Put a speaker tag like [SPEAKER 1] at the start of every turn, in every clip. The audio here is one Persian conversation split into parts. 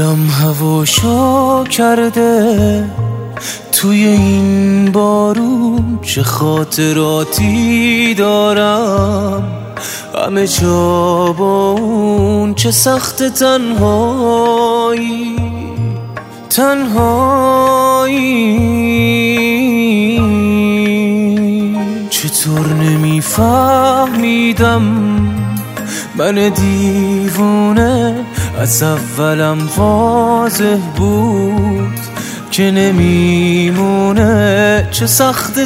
[SPEAKER 1] دلم هواشو کرده توی این بارون، چه خاطراتی دارم همه جا با اون، چه سخت تنهایی چطور نمیفهمیدم من دیوونه، از اولم واضح بود که نمیمونه، چه سخت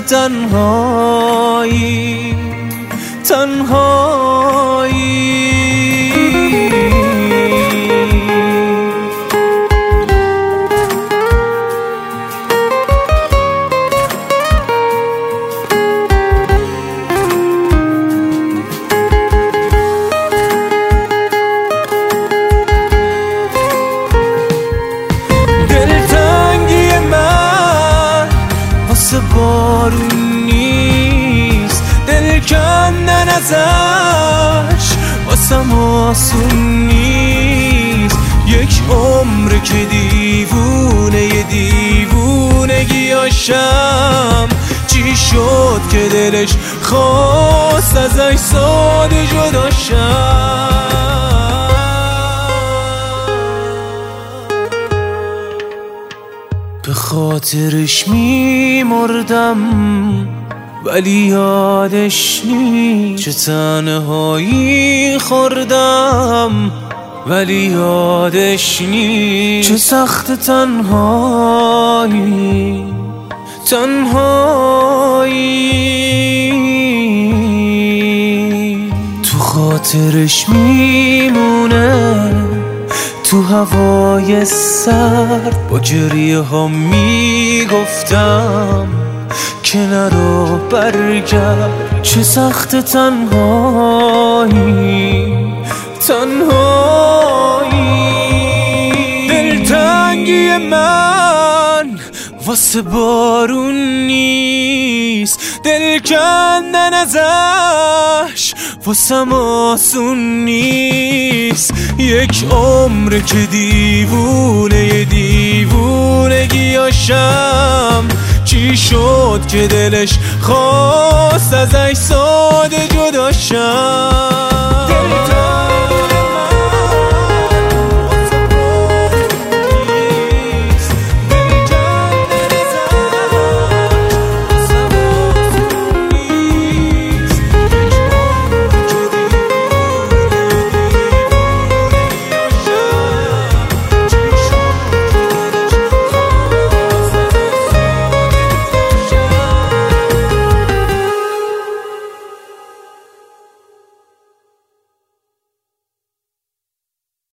[SPEAKER 1] تنهایی بارون نیست، دل کندن ازش واسم آسون نیست، یک عمر که دیوونگیاشم، چی شد که دلش خواست ازش ساده جداشم. به خاطرش میمردم ولی یادش نیست، چه تنهایی خوردم ولی یادش نیست، چه سخت تنهایی تو خاطرش میمونه، تو هوای سرد با گریه ها میگفتم که نرو برگرد، چه سخت تنهایی دلتنگی من واسه بارون نیست، دل کندن ازش واسم آسون نیست، یک عمر که دیوونگیاشم، چی شد که دلش خواست ازش ساده جداشم.